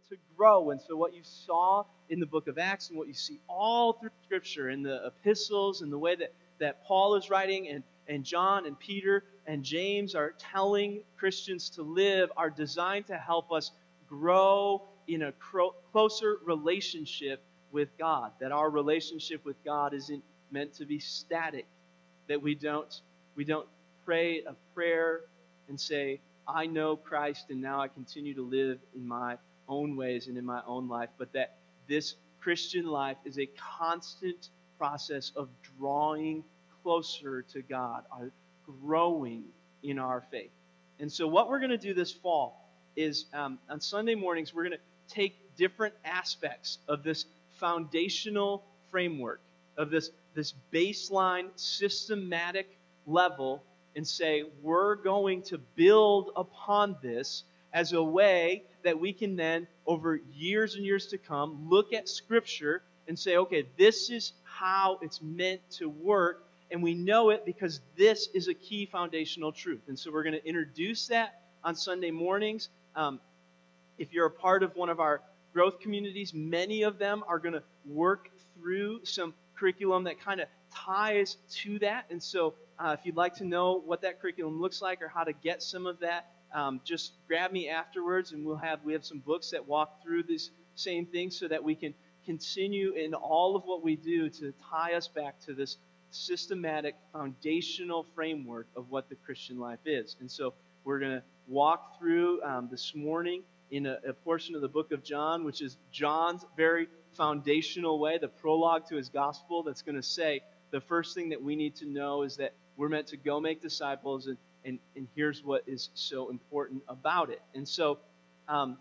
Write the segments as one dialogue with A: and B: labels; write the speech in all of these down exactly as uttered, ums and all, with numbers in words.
A: to grow. And so what you saw in the book of Acts and what you see all through Scripture in the epistles and the way that, that Paul is writing and, and John and Peter and James are telling Christians to live are designed to help us grow in a cro- closer relationship with God. That our relationship with God isn't meant to be static. That we don't we don't pray a prayer and say, I know Christ and now I continue to live in my own ways and in my own life, but that this Christian life is a constant process of drawing closer to God, our growing in our faith. And so what we're going to do this fall is um, on Sunday mornings, we're going to take different aspects of this foundational framework, of this, this baseline systematic level, and say, we're going to build upon this as a way that we can then, over years and years to come, look at Scripture and say, okay, this is how it's meant to work, and we know it because this is a key foundational truth. And so we're going to introduce that on Sunday mornings. Um, if you're a part of one of our growth communities, many of them are going to work through some curriculum that kind of ties to that. And so uh, if you'd like to know what that curriculum looks like or how to get some of that, um, just grab me afterwards, and we'll have we have some books that walk through these same things so that we can continue in all of what we do to tie us back to this systematic, foundational framework of what the Christian life is. And so we're going to walk through um, this morning in a, a portion of the book of John, which is John's very foundational way, the prologue to his gospel, that's going to say the first thing that we need to know is that we're meant to go make disciples, and, and, and here's what is so important about it. And so um,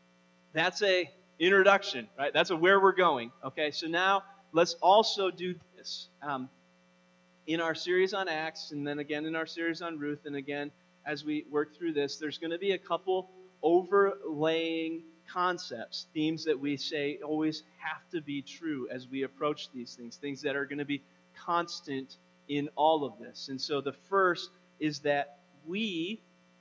A: that's a introduction, right? That's a where we're going. Okay, so now let's also do this. Um, in our series on Acts, and then again in our series on Ruth, and again as we work through this, there's going to be a couple overlaying concepts, themes that we say always have to be true as we approach these things, things that are going to be constant in all of this. And so the first is that we,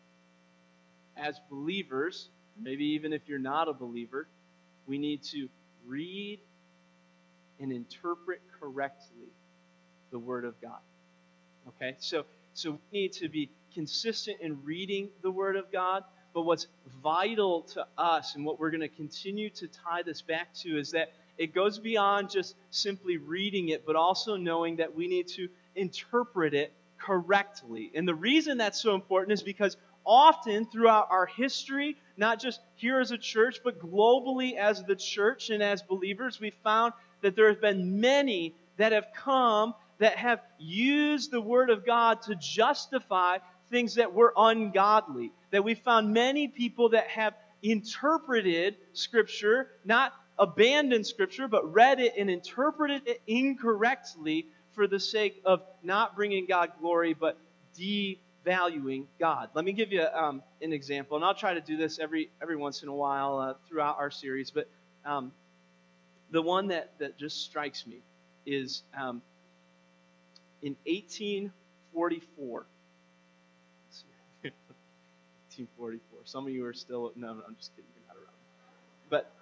A: as believers, maybe even if you're not a believer, we need to read and interpret correctly the Word of God. Okay? So, so we need to be consistent in reading the Word of God, but what's vital to us and what we're going to continue to tie this back to is that it goes beyond just simply reading it, but also knowing that we need to interpret it correctly. And the reason that's so important is because often throughout our history, not just here as a church, but globally as the church and as believers, we've found that there have been many that have come that have used the Word of God to justify things that were ungodly. That we found many people that have interpreted Scripture, not abandoned Scripture, but read it and interpreted it incorrectly for the sake of not bringing God glory, but devaluing God. Let me give you um, an example, and I'll try to do this every every once in a while uh, throughout our series, but um, the one that, that just strikes me is um, in eighteen forty-four. eighteen forty-four. Some of you are still, no, no, I'm just kidding, you're not around. But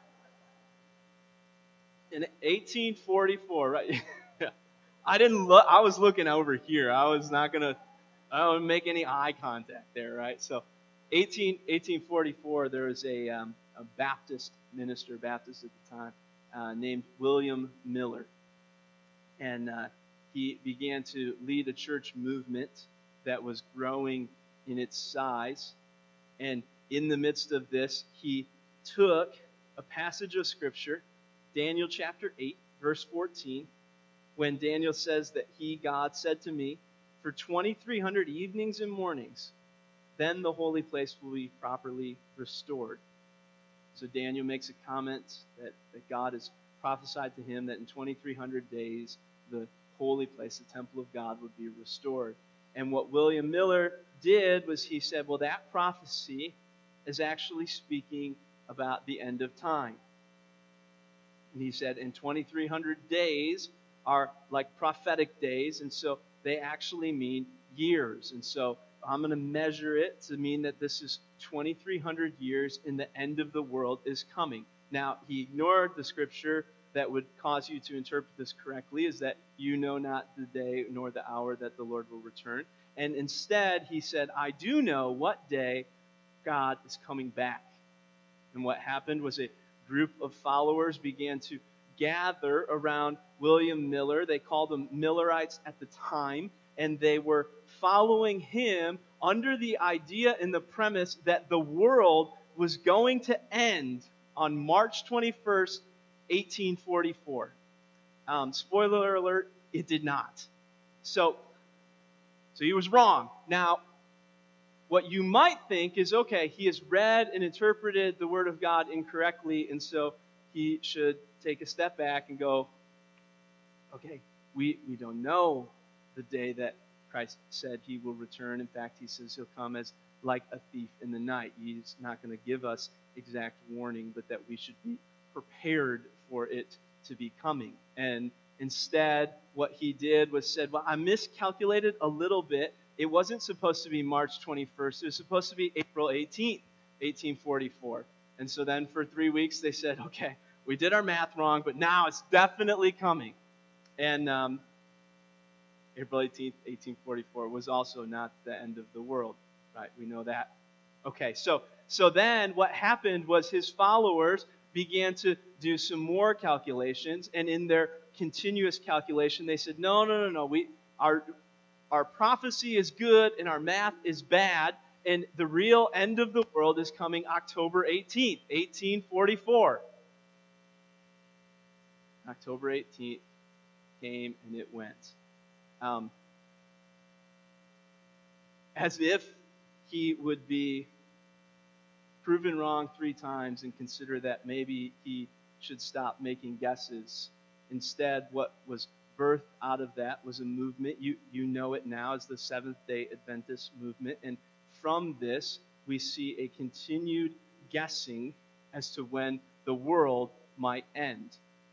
A: in eighteen forty-four, right? I didn't look, I was looking over here. I was not going to, I don't make any eye contact there, right? So eighteen, eighteen forty-four, there was a, um, a Baptist minister, Baptist at the time, uh, named William Miller. And uh, he began to lead a church movement that was growing in its size. And in the midst of this, he took a passage of Scripture, Daniel chapter eight, verse fourteen, when Daniel says that he, God, said to me, for twenty-three hundred evenings and mornings, then the holy place will be properly restored. So Daniel makes a comment that, that God has prophesied to him that in twenty-three hundred days, the holy place, the temple of God, would be restored. And what William Miller did was he said, well, that prophecy is actually speaking about the end of time. And he said, in twenty-three hundred days are like prophetic days, and so they actually mean years. And so I'm going to measure it to mean that this is twenty-three hundred years and the end of the world is coming. Now, he ignored the scripture that would cause you to interpret this correctly, is that you know not the day nor the hour that the Lord will return. And instead, he said, I do know what day God is coming back. And what happened was a group of followers began to gather around William Miller. They called them Millerites at the time, and they were following him under the idea and the premise that the world was going to end on March twenty-first, eighteen forty-four. Um, spoiler alert, it did not. So, so he was wrong. Now, what you might think is, okay, he has read and interpreted the Word of God incorrectly, and so he should take a step back and go, okay, we, we don't know the day that Christ said he will return. In fact, he says he'll come as like a thief in the night. He's not going to give us exact warning, but that we should be prepared for it to be coming. And instead, what he did was said, well, I miscalculated a little bit. It wasn't supposed to be March twenty-first. It was supposed to be April eighteenth, eighteen forty-four. And so then for three weeks they said, okay, we did our math wrong, but now it's definitely coming. And um, April eighteenth, eighteen forty-four was also not the end of the world, right? We know that. Okay, so so then what happened was his followers began to do some more calculations, and in their continuous calculation, they said, no, no, no, no, we our our prophecy is good and our math is bad, and the real end of the world is coming October eighteenth, eighteen forty-four. October eighteenth came and it went. Um, as if he would be proven wrong three times and consider that maybe he should stop making guesses. Instead, what was birthed out of that was a movement. You, you know it now as the Seventh-day Adventist movement. And from this, we see a continued guessing as to when the world might end.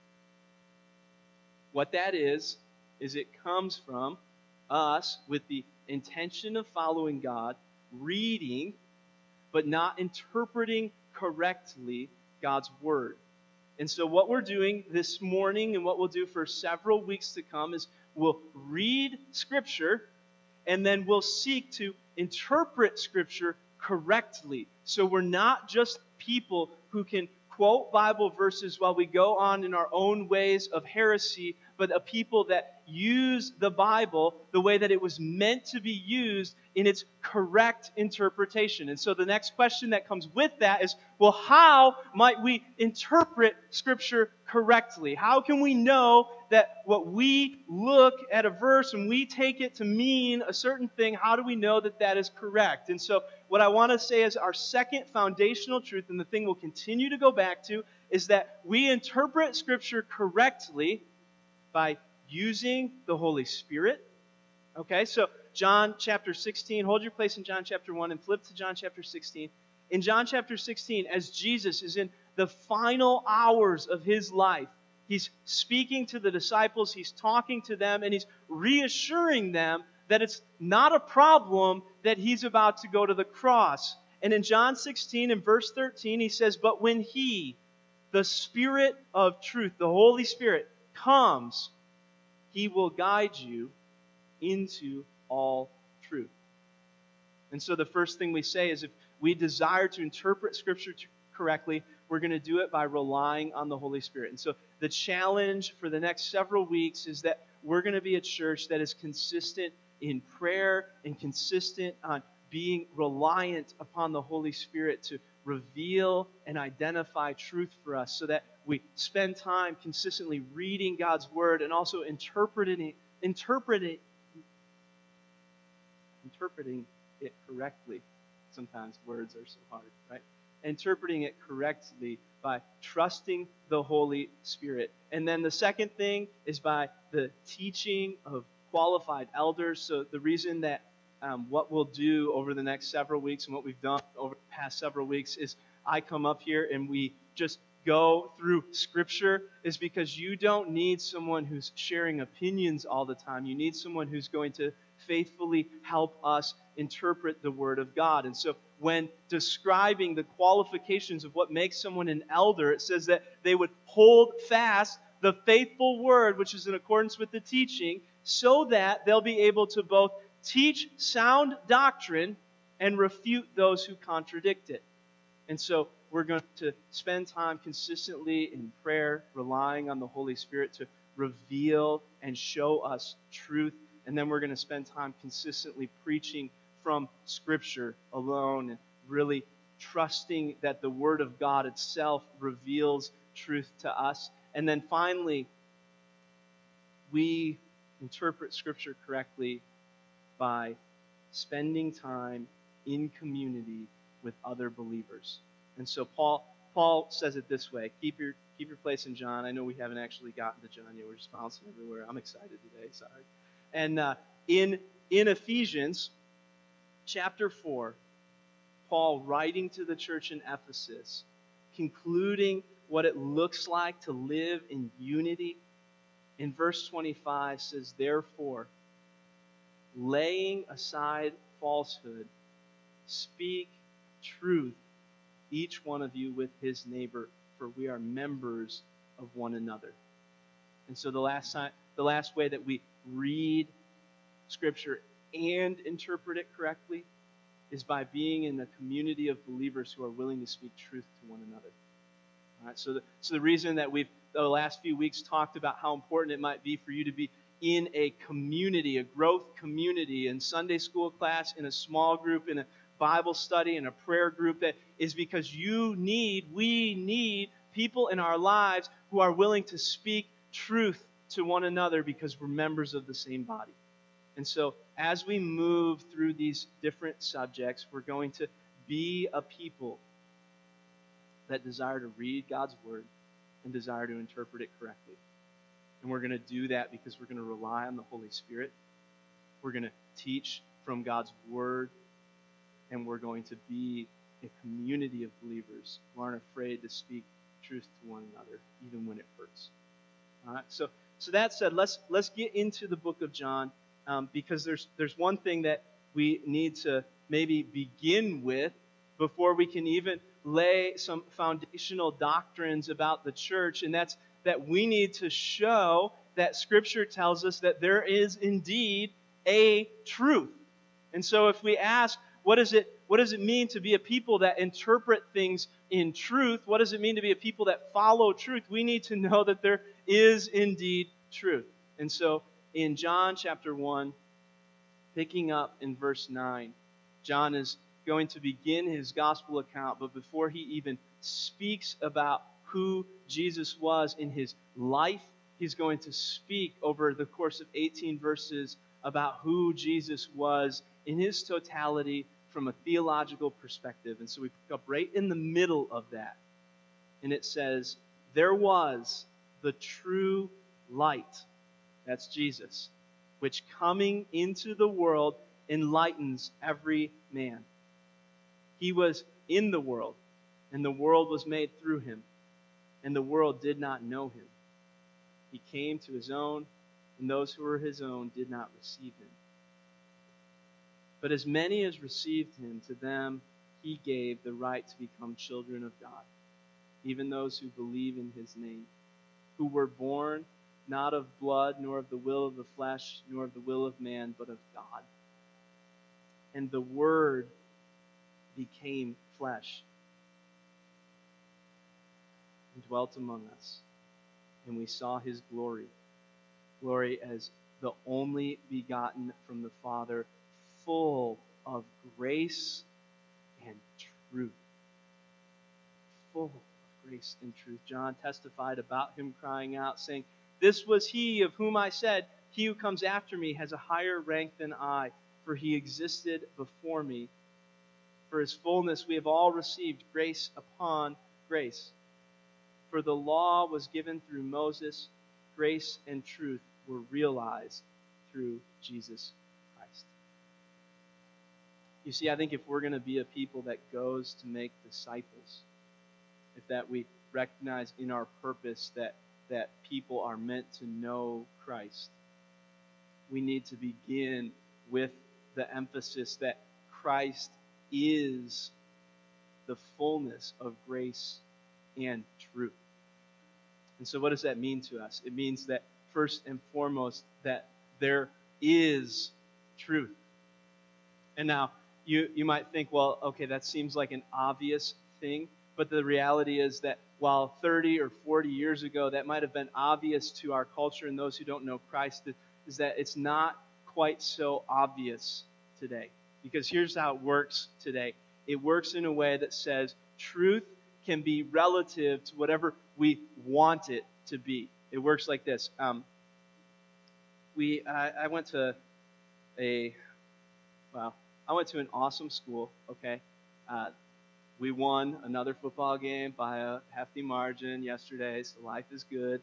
A: What that is, is it comes from us with the intention of following God, reading, but not interpreting correctly God's Word. And so what we're doing this morning and what we'll do for several weeks to come is we'll read Scripture and then we'll seek to interpret Scripture correctly. So we're not just people who can quote Bible verses while we go on in our own ways of heresy, but a people that use the Bible the way that it was meant to be used in its correct interpretation. And so the next question that comes with that is, well, how might we interpret Scripture correctly? How can we know that what we look at a verse and we take it to mean a certain thing, how do we know that that is correct? And so what I want to say is our second foundational truth, and the thing we'll continue to go back to, is that we interpret Scripture correctly by using the Holy Spirit. Okay, so John chapter sixteen, hold your place in John chapter one and flip to John chapter sixteen. In John chapter sixteen, as Jesus is in the final hours of his life, he's speaking to the disciples, he's talking to them, and he's reassuring them that it's not a problem that he's about to go to the cross. And in John sixteen, in verse thirteen, he says, but when he, the Spirit of truth, the Holy Spirit, comes, he will guide you into all truth. And so the first thing we say is if we desire to interpret Scripture correctly, we're going to do it by relying on the Holy Spirit. And so the challenge for the next several weeks is that we're going to be a church that is consistent in prayer and consistent on being reliant upon the Holy Spirit to reveal and identify truth for us, so that we spend time consistently reading God's Word and also interpreting it, interpreting, interpreting it correctly. Sometimes words are so hard, right? Interpreting it correctly by trusting the Holy Spirit. And then the second thing is by the teaching of qualified elders. So the reason that Um, what we'll do over the next several weeks and what we've done over the past several weeks is I come up here and we just go through Scripture is because you don't need someone who's sharing opinions all the time. You need someone who's going to faithfully help us interpret the Word of God. And so when describing the qualifications of what makes someone an elder, it says that they would hold fast the faithful Word, which is in accordance with the teaching, so that they'll be able to both teach sound doctrine and refute those who contradict it. And so we're going to spend time consistently in prayer, relying on the Holy Spirit to reveal and show us truth. And then we're going to spend time consistently preaching from Scripture alone and really trusting that the Word of God itself reveals truth to us. And then finally, we interpret Scripture correctly by spending time in community with other believers. And so Paul Paul says it this way. Keep your keep your place in John. I know we haven't actually gotten to John yet. We're just bouncing everywhere. I'm excited today. Sorry. And uh, in in Ephesians chapter four, Paul writing to the church in Ephesus, concluding what it looks like to live in unity, in verse twenty-five says, "Therefore, laying aside falsehood, speak truth, each one of you with his neighbor, for we are members of one another." And so the last time, the last way that we read Scripture and interpret it correctly is by being in a community of believers who are willing to speak truth to one another. All right, so the, so the reason that we've the last few weeks talked about how important it might be for you to be in a community, a growth community, in Sunday school class, in a small group, in a Bible study, in a prayer group, that is because you need, we need people in our lives who are willing to speak truth to one another because we're members of the same body. And so as we move through these different subjects, we're going to be a people that desire to read God's Word and desire to interpret it correctly. And we're going to do that because we're going to rely on the Holy Spirit. We're going to teach from God's Word. And we're going to be a community of believers who aren't afraid to speak truth to one another, even when it hurts. All right. So, so that said, let's let's get into the book of John, um, because there's there's one thing that we need to maybe begin with before we can even lay some foundational doctrines about the church, and that's that we need to show that Scripture tells us that there is indeed a truth. And so if we ask, what is it, what does it mean to be a people that interpret things in truth? What does it mean to be a people that follow truth? We need to know that there is indeed truth. And so in John chapter one, picking up in verse nine, John is going to begin his gospel account, but before he even speaks about who Jesus was in his life, he's going to speak over the course of eighteen verses about who Jesus was in his totality from a theological perspective. And so we pick up right in the middle of that. And it says, "There was the true light," that's Jesus, "which coming into the world enlightens every man. He was in the world, and the world was made through him, and the world did not know him. He came to his own, and those who were his own did not receive him. But as many as received him, to them he gave the right to become children of God, even those who believe in his name, who were born not of blood, nor of the will of the flesh, nor of the will of man, but of God. And the Word became flesh and dwelt among us, and we saw his glory, glory as the only begotten from the Father, full of grace and truth." Full of grace and truth. John testified about him, crying out, saying, "This was he of whom I said, he who comes after me has a higher rank than I, for he existed before me. For his fullness we have all received grace upon grace. For the law was given through Moses, grace and truth were realized through Jesus Christ." You see, I think if we're going to be a people that goes to make disciples, if that we recognize in our purpose that, that people are meant to know Christ, we need to begin with the emphasis that Christ is the fullness of grace and truth. And so what does that mean to us? It means that first and foremost that there is truth. And now you, you might think, well, okay, that seems like an obvious thing, but the reality is that while thirty or forty years ago that might have been obvious to our culture and those who don't know Christ, is that it's not quite so obvious today. Because here's how it works today. It works in a way that says truth can be relative to whatever we want it to be. It works like this. Um, we I, I went to a well, I went to an awesome school. Okay, uh, we won another football game by a hefty margin yesterday, so life is good.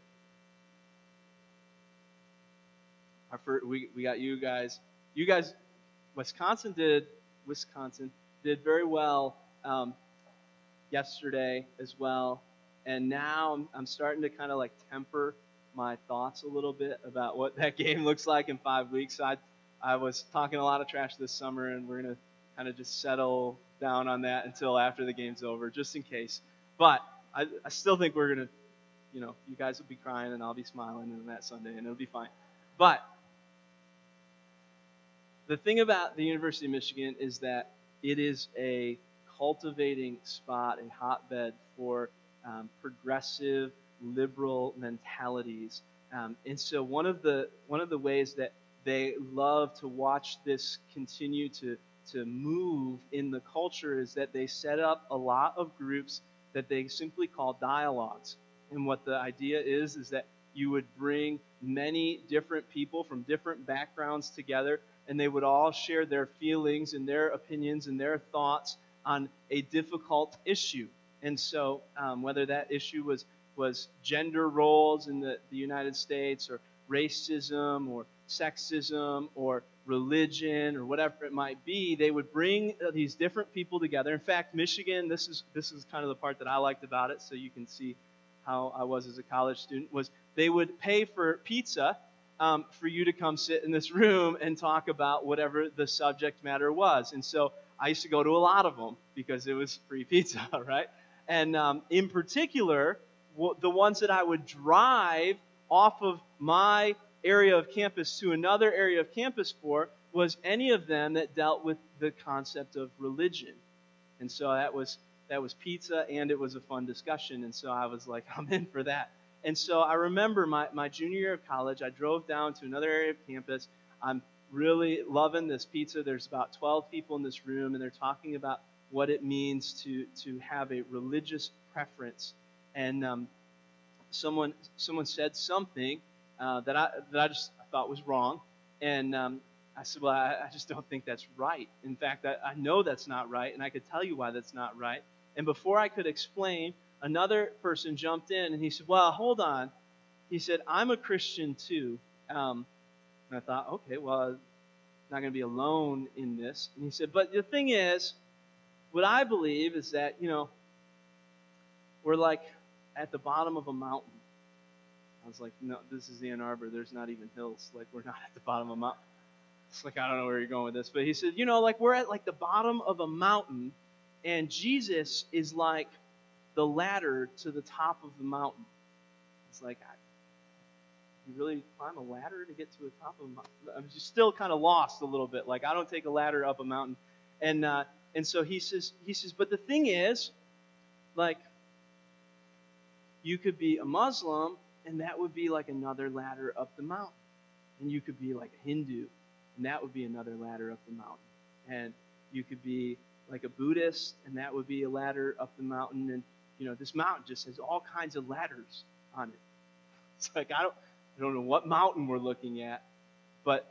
A: Our first, we we got you guys. You guys, Wisconsin did Wisconsin did very well um, yesterday as well, and now I'm, I'm starting to kind of like temper my thoughts a little bit about what that game looks like in five weeks. So I I was talking a lot of trash this summer, and we're gonna kind of just settle down on that until after the game's over, just in case. But I, I still think we're gonna, you know, you guys will be crying and I'll be smiling on that Sunday, and it'll be fine. But the thing about the University of Michigan is that it is a cultivating spot, a hotbed for um, progressive, liberal mentalities. Um, and so one of the one of the ways that they love to watch this continue to to move in the culture is that they set up a lot of groups that they simply call dialogues. And what the idea is is that you would bring many different people from different backgrounds together, and they would all share their feelings and their opinions and their thoughts on a difficult issue. And so um, whether that issue was was gender roles in the, the United States, or racism, or sexism, or religion, or whatever it might be, they would bring these different people together. In fact, Michigan, this is this is kind of the part that I liked about it, so you can see how I was as a college student, was they would pay for pizza um, for you to come sit in this room and talk about whatever the subject matter was. And so I used to go to a lot of them because it was free pizza, right? And um, in particular, w- the ones that I would drive off of my area of campus to another area of campus for was any of them that dealt with the concept of religion. And so that was that was pizza, and it was a fun discussion. And so I was like, I'm in for that. And so I remember my, my junior year of college, I drove down to another area of campus. I'm really loving this pizza. There's about twelve people in this room, and they're talking about what it means to, to have a religious preference. And um, someone someone said something uh, that I that I just thought was wrong. And um, I said, well, I, I just don't think that's right. In fact, I, I know that's not right, and I could tell you why that's not right. And before I could explain, another person jumped in, and he said, well, hold on. He said, I'm a Christian too. Um, and I thought, okay, well, I'm not going to be alone in this. And he said, but the thing is, what I believe is that, you know, we're like at the bottom of a mountain. I was like, no, this is Ann Arbor. There's not even hills. Like, we're not at the bottom of a mountain. It's like, I don't know where you're going with this. But he said, you know, like we're at like the bottom of a mountain, and Jesus is like the ladder to the top of the mountain. It's like, I, you really climb a ladder to get to the top of a mountain? I'm just still kind of lost a little bit. Like, I don't take a ladder up a mountain. And uh, and so he says, he says, but the thing is, like, you could be a Muslim, and that would be like another ladder up the mountain. And you could be like a Hindu, and that would be another ladder up the mountain. And you could be like a Buddhist, and that would be a ladder up the mountain. And, you know, this mountain just has all kinds of ladders on it. It's like, I don't, I don't know what mountain we're looking at, but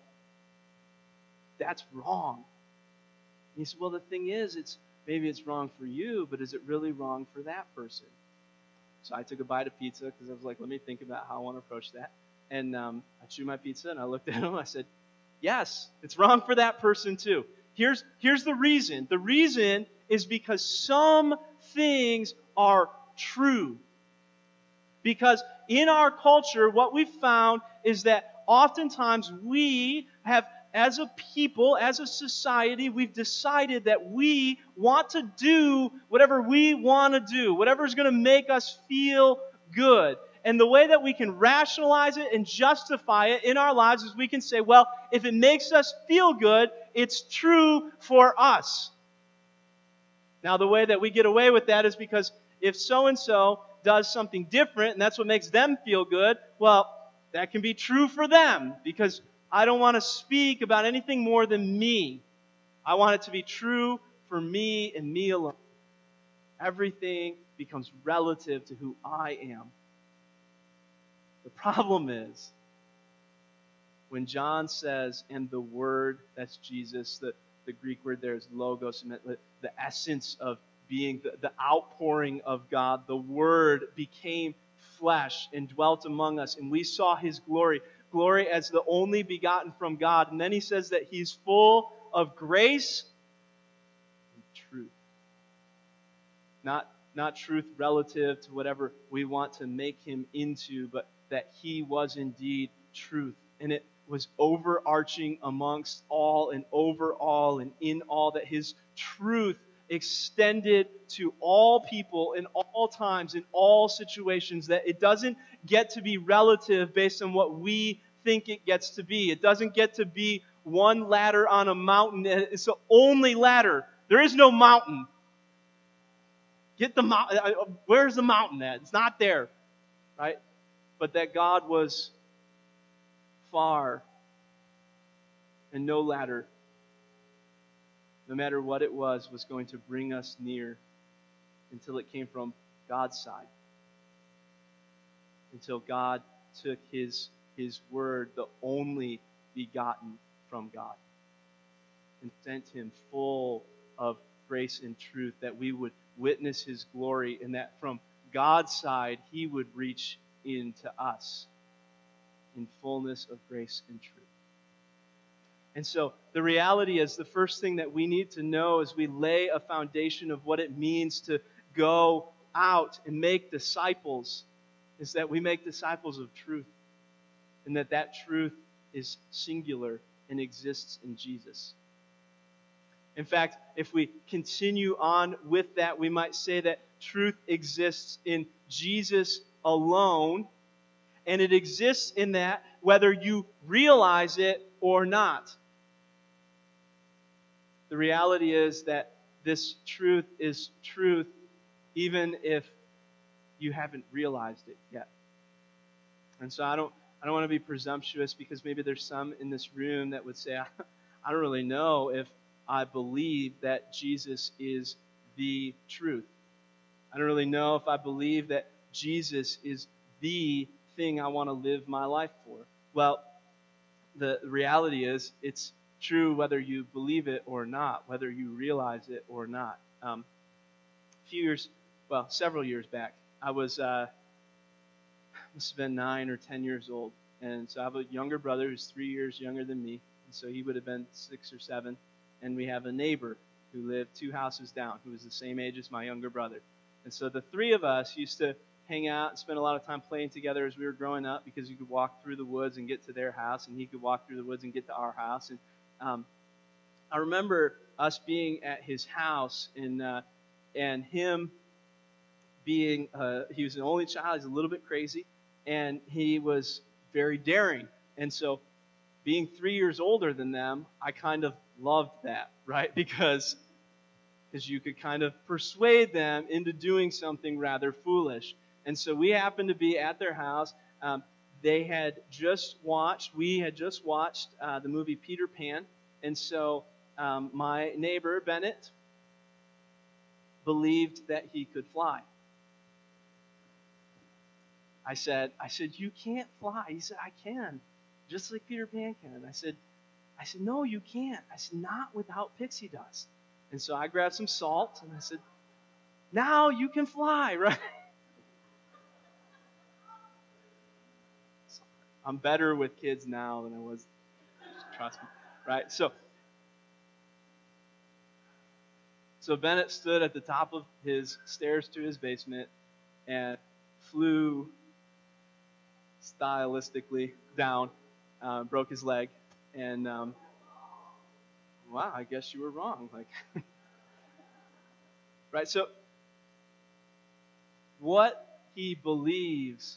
A: that's wrong. And he said, well, the thing is, it's maybe it's wrong for you, but is it really wrong for that person? So I took a bite of pizza because I was like, let me think about how I want to approach that. And um, I chewed my pizza, and I looked at him. I said, yes, it's wrong for that person too. Here's, here's the reason. The reason is because some things are true. Because in our culture, what we've found is that oftentimes we have as a people, as a society, we've decided that we want to do whatever we want to do, whatever is going to make us feel good. And the way that we can rationalize it and justify it in our lives is we can say, well, if it makes us feel good, it's true for us. Now, the way that we get away with that is because if so-and-so does something different, and that's what makes them feel good, well, that can be true for them, because I don't want to speak about anything more than me. I want it to be true for me and me alone. Everything becomes relative to who I am. The problem is, when John says, and the Word, that's Jesus, the, the Greek word there is logos, and the, the essence of being, the, the outpouring of God, the Word became flesh and dwelt among us, and we saw His glory, glory as the only begotten from God. And then He says that He's full of grace and truth. Not, not truth relative to whatever we want to make Him into, but that He was indeed truth. And it was overarching amongst all and over all and in all, that His truth extended to all people in all times, in all situations, that it doesn't get to be relative based on what we think it gets to be. It doesn't get to be one ladder on a mountain. It's the only ladder. There is no mountain. Get the mountain. Where's the mountain at? It's not there, right? But that God was far and no ladder, no matter what it was, was going to bring us near until it came from God's side. Until God took His, His Word, the only begotten from God, and sent Him full of grace and truth, that we would witness His glory, and that from God's side He would reach into us in fullness of grace and truth. And so the reality is, the first thing that we need to know as we lay a foundation of what it means to go out and make disciples is that we make disciples of truth, and that that truth is singular and exists in Jesus. In fact, if we continue on with that, we might say that truth exists in Jesus alone, and it exists in that whether you realize it or not. The reality is that this truth is truth even if you haven't realized it yet. And so I don't I don't want to be presumptuous, because maybe there's some in this room that would say, I, I don't really know if I believe that Jesus is the truth. I don't really know if I believe that Jesus is the thing I want to live my life for. Well, the reality is, it's true whether you believe it or not, whether you realize it or not. Um, a few years, well, several years back, I was, uh, must have been nine or ten years old. And so I have a younger brother who's three years younger than me. And so he would have been six or seven. And we have a neighbor who lived two houses down, who was the same age as my younger brother. And so the three of us used to hang out and spend a lot of time playing together as we were growing up, because you could walk through the woods and get to their house, and he could walk through the woods and get to our house. And um, I remember us being at his house, and uh, and him being, uh, he was an only child, he's a little bit crazy, and he was very daring. And so being three years older than them, I kind of loved that, right? Because because you could kind of persuade them into doing something rather foolish. And so we happened to be at their house. Um, they had just watched, we had just watched uh, the movie Peter Pan. And so um, my neighbor, Bennett, believed that he could fly. I said, I said, you can't fly. He said, I can, just like Peter Pan can. And I said, I said, no, you can't. I said, not without pixie dust. And so I grabbed some salt, and I said, now you can fly, right? I'm better with kids now than I was, trust me, right? So, so Bennett stood at the top of his stairs to his basement and flew stylistically down, uh, broke his leg, and um, wow, I guess you were wrong. Like, right? So, what he believes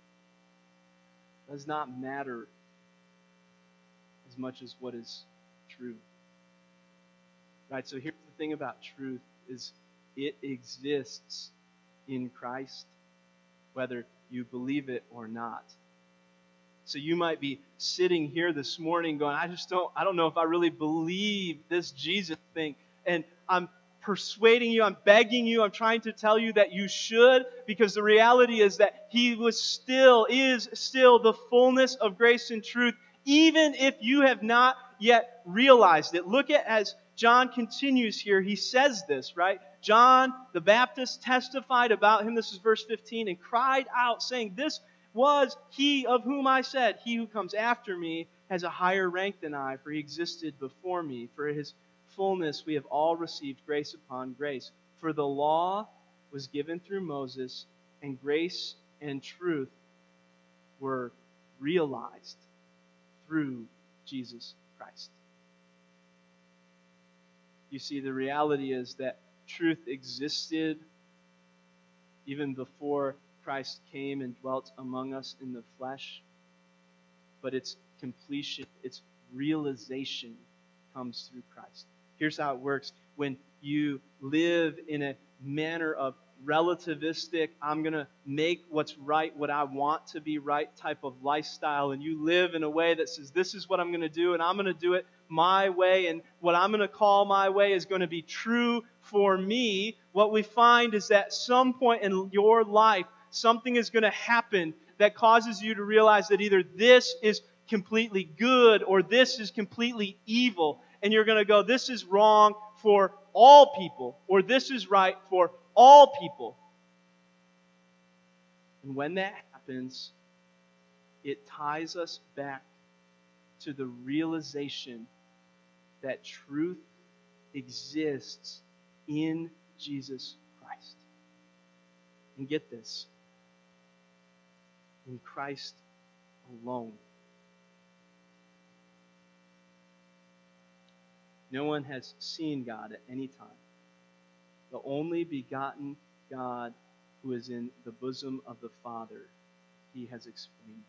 A: does not matter as much as what is true. Right? So here's the thing about truth is it exists in Christ, whether you believe it or not. So you might be sitting here this morning going, I just don't, I don't know if I really believe this Jesus thing. And I'm persuading you, I'm begging you, I'm trying to tell you that you should, because the reality is that He was still, is still the fullness of grace and truth, even if you have not yet realized it. Look at as John continues here, he says this, right? John the Baptist testified about Him, this is verse fifteen, and cried out, saying, this was He of whom I said, He who comes after me has a higher rank than I, for He existed before me. For His fullness we have all received grace upon grace. For the law was given through Moses, and grace and truth were realized through Jesus Christ. You see, the reality is that truth existed even before Christ came and dwelt among us in the flesh, but its completion, its realization comes through Christ. Here's how it works. When you live in a manner of relativistic, I'm going to make what's right what I want to be right type of lifestyle, and you live in a way that says, this is what I'm going to do, and I'm going to do it my way, and what I'm going to call my way is going to be true for me, what we find is that at some point in your life, something is going to happen that causes you to realize that either this is completely good or this is completely evil. And you're going to go, this is wrong for all people, or this is right for all people. And when that happens, it ties us back to the realization that truth exists in Jesus Christ. And get this, in Christ alone. No one has seen God at any time. The only begotten God who is in the bosom of the Father, He has explained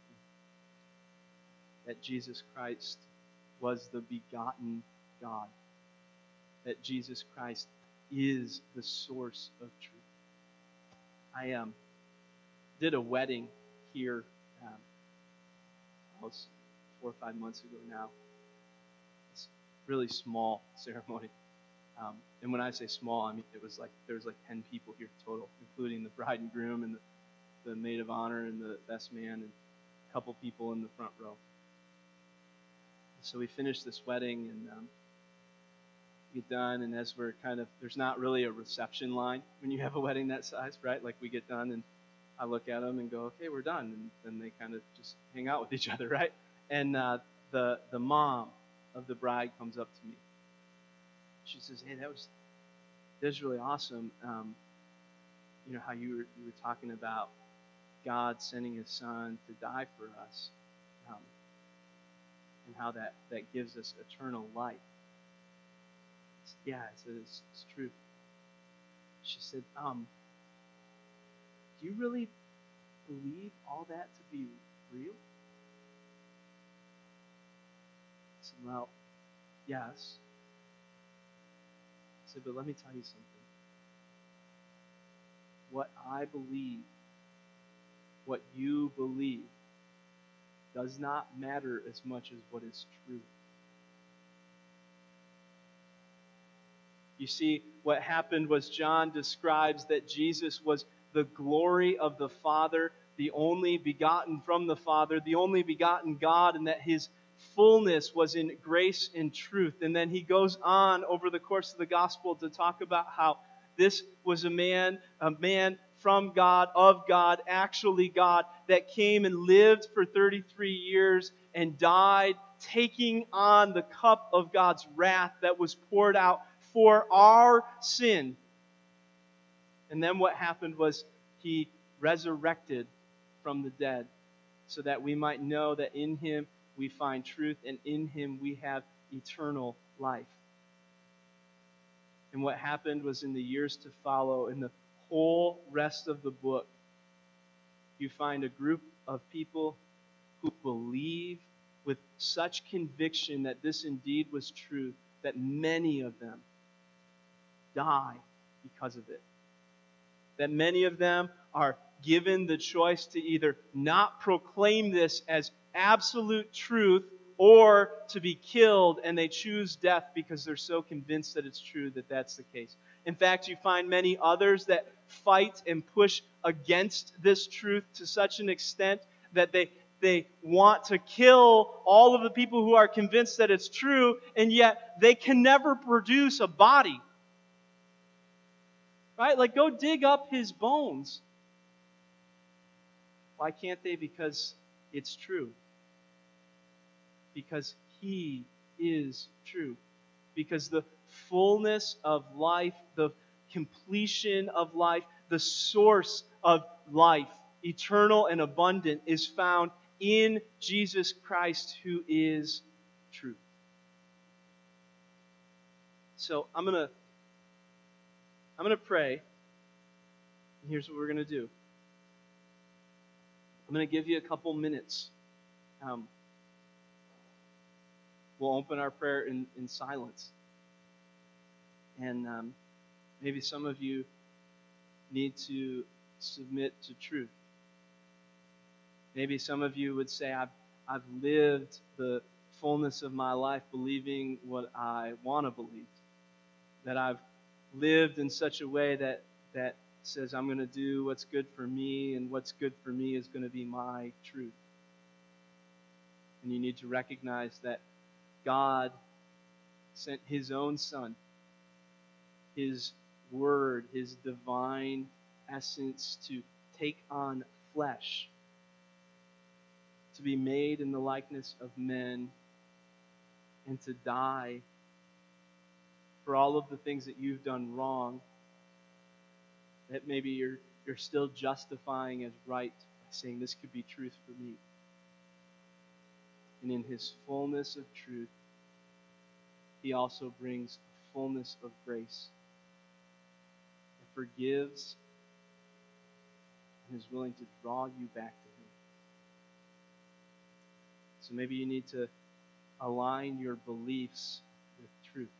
A: that Jesus Christ was the begotten God. That Jesus Christ is the source of truth. I um, did a wedding here um, almost four or five months ago now. It's a really small ceremony. Um, and when I say small, I mean it was like there was like ten people here total, including the bride and groom and the, the maid of honor and the best man and a couple people in the front row. So we finished this wedding and um, get done, and as we're kind of, there's not really a reception line when you have a wedding that size, right? Like we get done and I look at them and go, okay, we're done. And then they kind of just hang out with each other, right? And uh, the the mom of the bride comes up to me. She says, hey, that was that was really awesome. Um, you know, how you were, you were talking about God sending His Son to die for us, um, and how that, that gives us eternal life. I said, yeah, I said, it's, it's true. She said, um, do you really believe all that to be real? I said, well, yes. I said, but let me tell you something. What I believe, what you believe, does not matter as much as what is true. You see, what happened was John describes that Jesus was the glory of the Father, the only begotten from the Father, the only begotten God, and that His fullness was in grace and truth. And then he goes on over the course of the gospel to talk about how this was a man, a man from God, of God, actually God, that came and lived for thirty-three years and died, taking on the cup of God's wrath that was poured out for our sin. And then what happened was He resurrected from the dead so that we might know that in Him we find truth and in Him we have eternal life. And what happened was in the years to follow, in the whole rest of the book, you find a group of people who believe with such conviction that this indeed was true, that many of them die because of it. That many of them are given the choice to either not proclaim this as absolute truth or to be killed, and they choose death because they're so convinced that it's true that that's the case. In fact, you find many others that fight and push against this truth to such an extent that they They want to kill all of the people who are convinced that it's true, and yet they can never produce a body. Right? Like, go dig up his bones. Why can't they? Because it's true. Because he is true. Because the fullness of life, the completion of life, the source of life, eternal and abundant, is found in Jesus Christ, who is truth. So I'm gonna I'm gonna pray, and here's what we're gonna do. I'm gonna give you a couple minutes. Um, we'll open our prayer in, in silence, and um, maybe some of you need to submit to truth. Maybe some of you would say, I've, I've lived the fullness of my life believing what I want to believe. That I've lived in such a way that, that says I'm going to do what's good for me, and what's good for me is going to be my truth. And you need to recognize that God sent His own Son, His Word, His divine essence, to take on flesh, to be made in the likeness of men, and to die for all of the things that you've done wrong, that maybe you're you're still justifying as right by saying this could be truth for me. And in His fullness of truth, He also brings a fullness of grace, and forgives, and is willing to draw you back to Him. So maybe you need to align your beliefs with truth.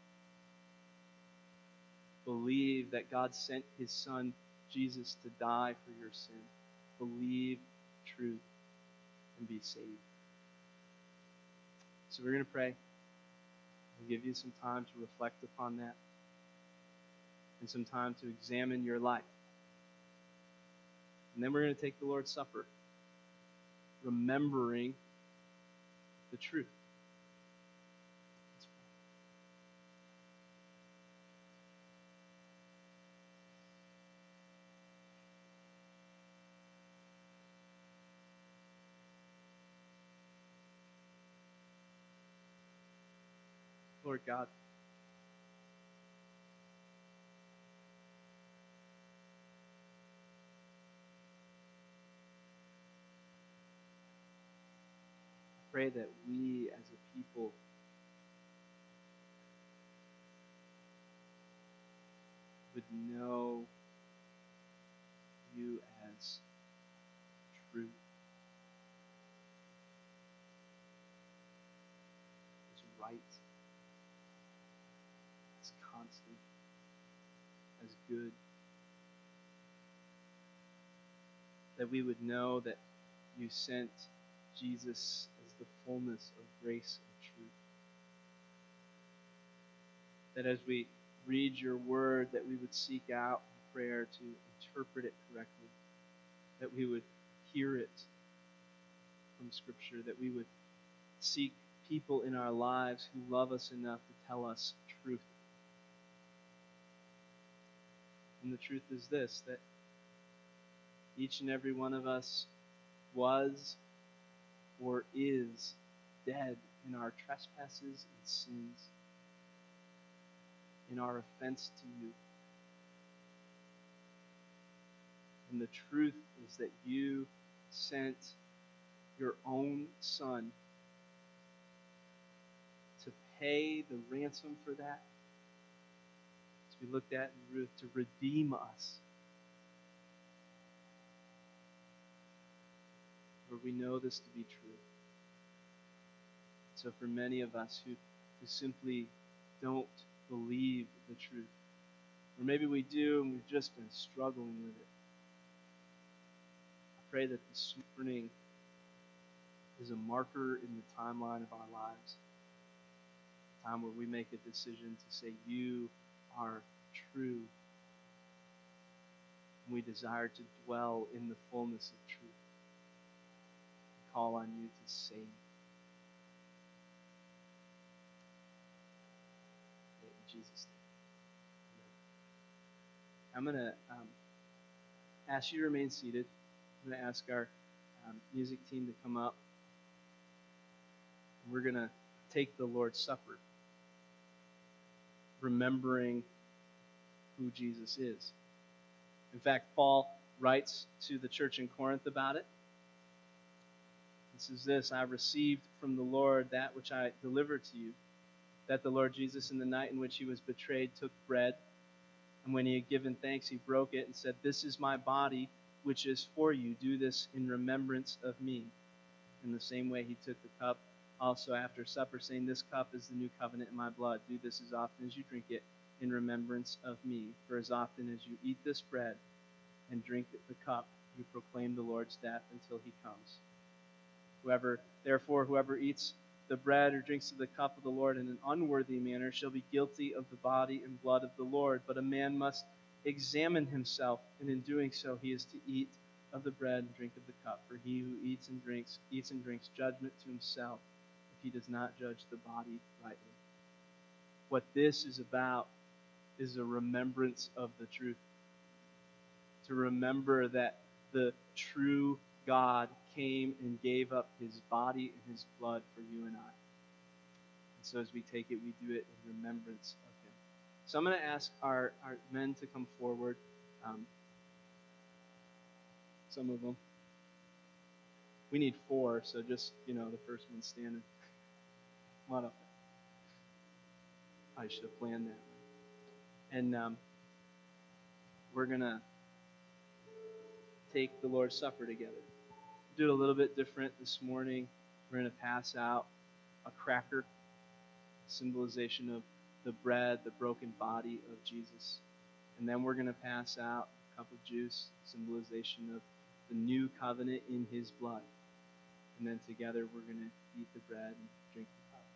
A: Believe that God sent His Son, Jesus, to die for your sin. Believe truth and be saved. So we're going to pray. We'll give you some time to reflect upon that, and some time to examine your life. And then we're going to take the Lord's Supper, remembering the truth. Lord God, I pray that we as a people would know you as truth, as right, as constant, as good. That we would know that you sent Jesus as the fullness of grace and truth. That as we read your word, that we would seek out in prayer to interpret it correctly. That we would hear it from Scripture. That we would seek people in our lives who love us enough to tell us truth. And the truth is this, that each and every one of us was or is dead in our trespasses and sins, in our offense to you. And the truth is that you sent your own Son to pay the ransom for that, as we looked at in Ruth, to redeem us. Lord, we know this to be true. So for many of us who, who simply don't believe the truth, or maybe we do and we've just been struggling with it, I pray that this morning is a marker in the timeline of our lives. A time where we make a decision to say, you are true. And we desire to dwell in the fullness of truth. We call on you to save. In Jesus' name. I'm going to um, ask you to remain seated. I'm going to ask our um, music team to come up. We're going to take the Lord's Supper, remembering who Jesus is. In fact, Paul writes to the church in Corinth about it. He says this, I received from the Lord that which I delivered to you, that the Lord Jesus, in the night in which he was betrayed, took bread, and when he had given thanks, he broke it and said, this is my body, which is for you. Do this in remembrance of me. In the same way, he took the cup also after supper, saying, this cup is the new covenant in my blood. Do this as often as you drink it in remembrance of me. For as often as you eat this bread and drink the cup, you proclaim the Lord's death until he comes. Whoever, therefore, whoever eats the bread or drinks of the cup of the Lord in an unworthy manner shall be guilty of the body and blood of the Lord. But a man must examine himself, and in doing so he is to eat of the bread and drink of the cup. For he who eats and drinks, eats and drinks judgment to himself, if he does not judge the body rightly. What this is about is a remembrance of the truth. To remember that the true God came and gave up his body and his blood for you and I. And so as we take it, we do it in remembrance of him. So I'm going to ask our, our men to come forward. Um, some of them. We need four, so just, you know, the first one standing. Come on up. I should have planned that. And um, we're going to take the Lord's Supper together. Do it a little bit different this morning. We're going to pass out a cracker, symbolization of the bread, the broken body of Jesus. And then we're going to pass out a cup of juice, symbolization of the new covenant in his blood. And then together we're going to eat the bread and drink the cup.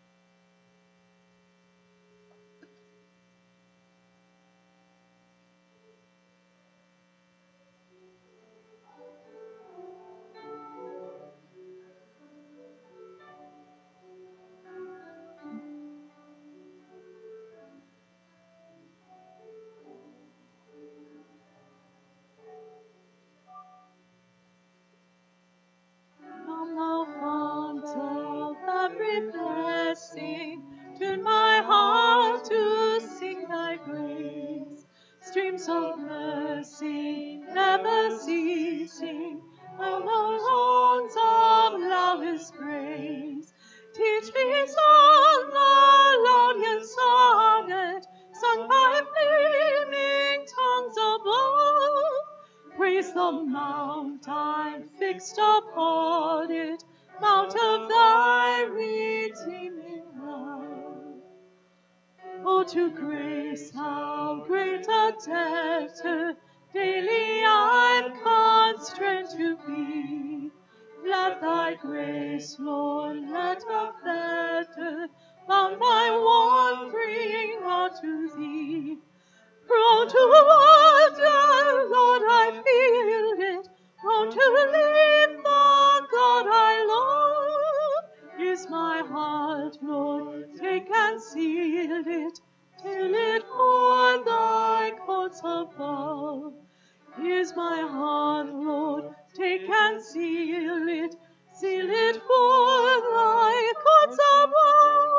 B: From the fount of every blessing, tune my heart to sing thy praise. Streams of mercy never ceasing, and the lawns of loudest praise. Teach me song, the loudest sonnet, sung by flaming tongues above. Praise the mount I'm fixed upon it, mount of thy redeeming love. Oh, to grace how great a debtor daily I'm constrained to be. Let thy grace, Lord, let a fetter bound my wandering heart to thee. Prone to wander, Lord, I feel it. Prone to leave the God I love. Is my heart, Lord, take and seal it, till it for thy courts above. Is my heart, Lord, take and seal it, seal it for thy courts above.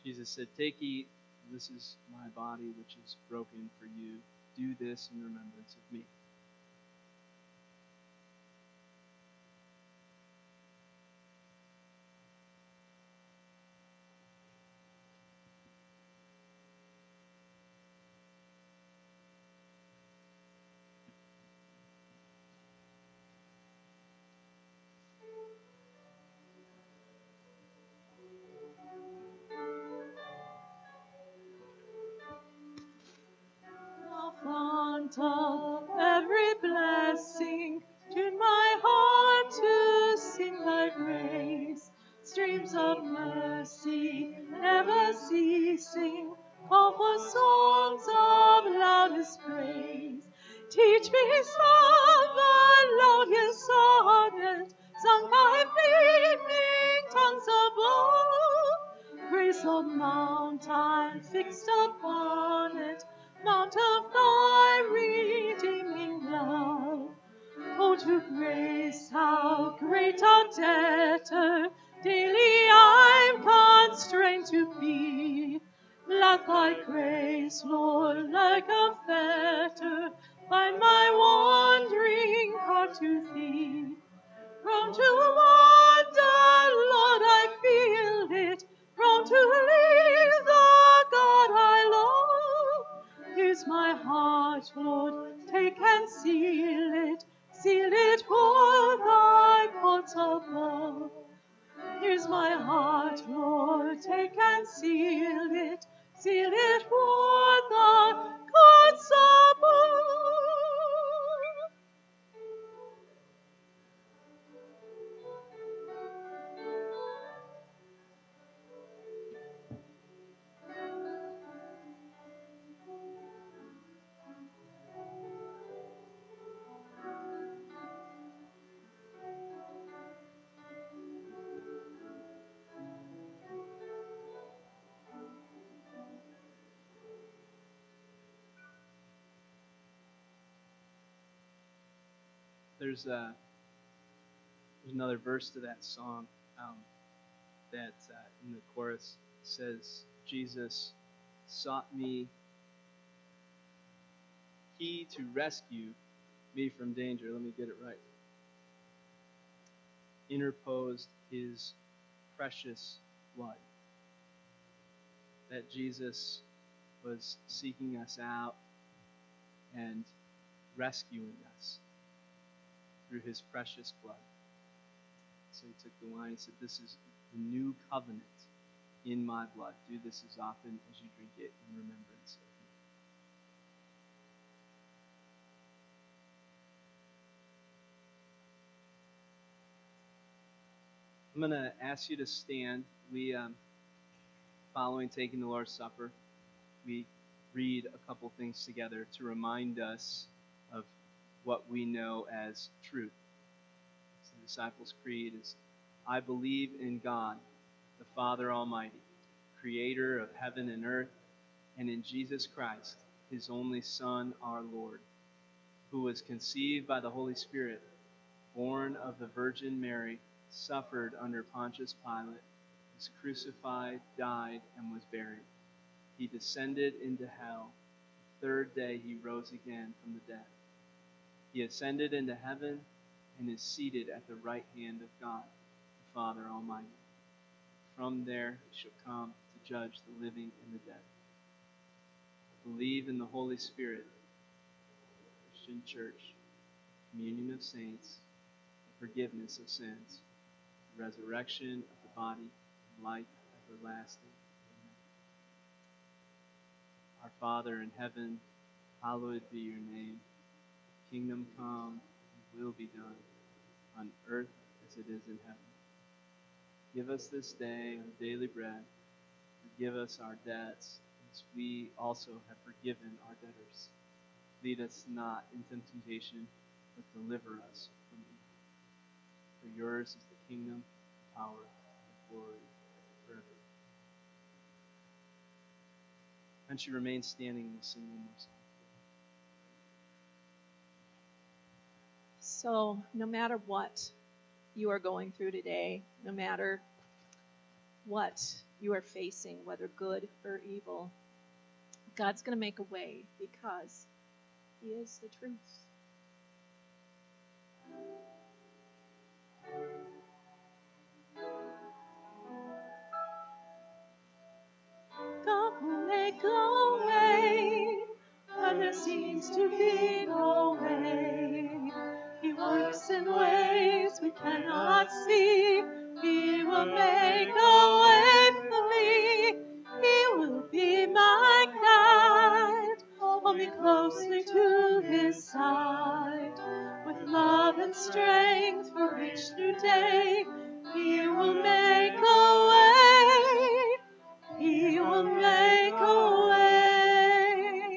A: Jesus said, "Take, eat, this is my body which is broken for you. Do this in remembrance of me."
B: Font of every blessing, tune my heart to sing thy praise. Streams of mercy never ceasing, call for songs of loudest praise. Teach me song the loudest sonnet, sung by flaming tongues above. Grace of mountain fixed upon it, mount of thy redeeming love. Oh, to grace, how great a debtor daily I'm constrained to be. Let thy grace, Lord, like a fetter, bind my wandering heart to thee. Prone to wander, Lord, I feel it, prone to leave the God I love. Here's my heart, Lord, take and seal it, seal it for thy courts above. Here's my heart, Lord, take and seal it, seal it for thy courts above.
A: There's, uh, there's another verse to that song um, that uh, in the chorus says, Jesus sought me, he to rescue me from danger. Let me get it right. Interposed his precious blood. That Jesus was seeking us out and rescuing us through his precious blood. So he took the wine and said, "This is the new covenant in my blood. Do this as often as you drink it in remembrance of me." I'm going to ask you to stand. We, um, following taking the Lord's Supper, we read a couple things together to remind us of what we know as truth. So the Disciples' Creed is, "I believe in God, the Father Almighty, creator of heaven and earth, and in Jesus Christ, his only Son, our Lord, who was conceived by the Holy Spirit, born of the Virgin Mary, suffered under Pontius Pilate, was crucified, died, and was buried. He descended into hell. The third day he rose again from the dead. He ascended into heaven and is seated at the right hand of God, the Father Almighty. From there he shall come to judge the living and the dead. I believe in the Holy Spirit, the Christian church, communion of saints, the forgiveness of sins, the resurrection of the body, and life everlasting. Amen. Our Father in heaven, hallowed be your name. Kingdom come, and will be done, on earth as it is in heaven. Give us this day our daily bread. Forgive us our debts, as we also have forgiven our debtors. Lead us not into temptation, but deliver us from evil. For yours is the kingdom, the power, and the glory forever. Why don't you remain standing and we'll sing one more song.
B: So, no matter what you are going through today, no matter what you are facing, whether good or evil. God's going to make a way because He is the truth. God will make a way when there seems to be no way. He works in ways we cannot see. He will make a way for me. He will be my guide. Hold me closely to His side. With love and strength for each new day, He will make a way. He will make a way.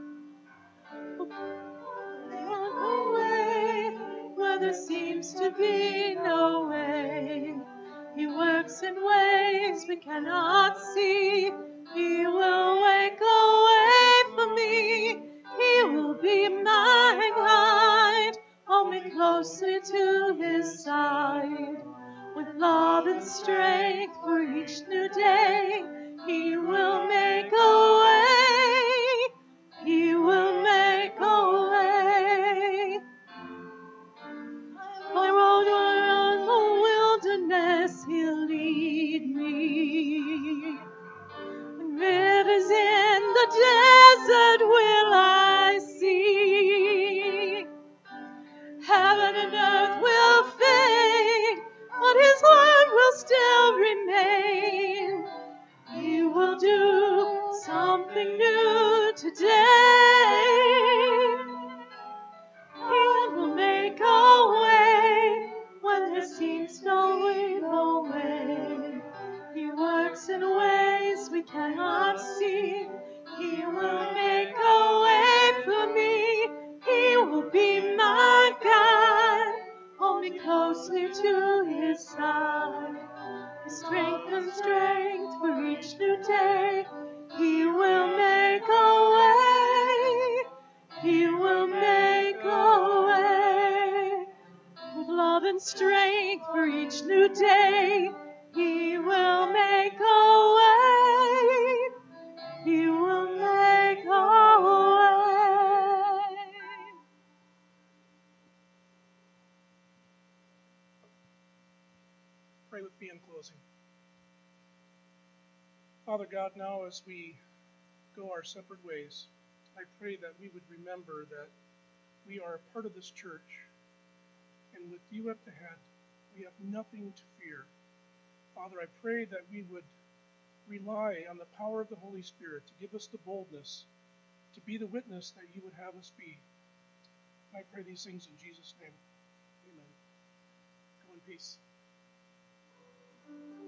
B: Make a way where there seems to be no way. He works in ways we cannot see. He will make a way for me. He will be my guide. Hold me closely to His side. With love and strength for each new day, He will make a way. He will make a way. My road around the wilderness, He'll lead me. And rivers in the desert will I see. Heaven and earth will fade, but His word will still remain. He will do something new today. He will make a way when there seems no way, no way. He works in ways we cannot see. He will make a way for me. He will be my guide. Hold me closely to His side. Strength and strength for each new day. He will make a way. He will make a way. With love and strength for each new day. He will make a way. He will make a way.
C: Pray with me in closing. Father God, now as we go our separate ways, I pray that we would remember that we are a part of this church, and with you at the head, we have nothing to fear. Father, I pray that we would rely on the power of the Holy Spirit to give us the boldness to be the witness that you would have us be. I pray these things in Jesus' name. Amen. Go in peace.